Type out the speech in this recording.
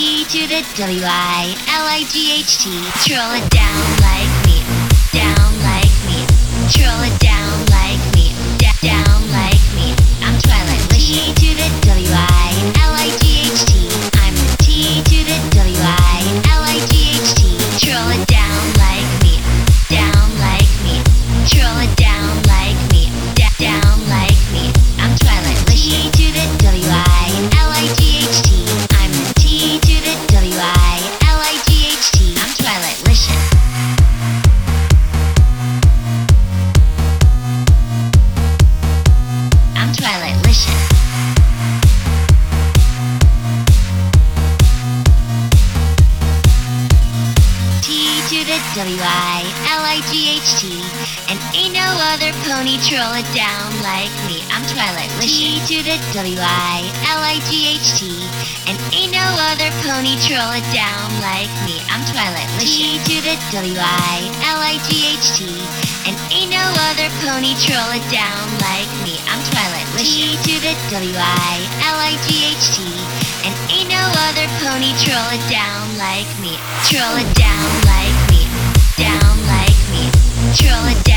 T to the W-I-L-I-G-H-T. Troll it down like me, down like me. Troll it down like me, down like me. I'm Twilight Lish. T to the W-I-L-I-G-H-T. I'm the T to the W-I-L-I-G-H-T. Troll it down like me, down like me. Troll it down like me, down like me. I'm Twilight Lish. T to the W-I-L-I-G-H-T. I'm the T to the W-I-L-I-G-H-T. I'm Twilight Lish. I'm Twilight Lish. W-I-L-I-G-H-T. And ain't no other pony troll it down like me. I'm Twilight Lish. T to the W-I-L-I-G-H-T. And ain't no other pony troll it down like me. I'm Twilight Lish. T to the W-I-L-I-G-H-T. And ain't no other pony troll it down like me. I'm Twilight Lish. T to the W-I-L-I-G-H-T. And ain't no other pony troll it down like me. Troll it down like me, down like me. Troll it down.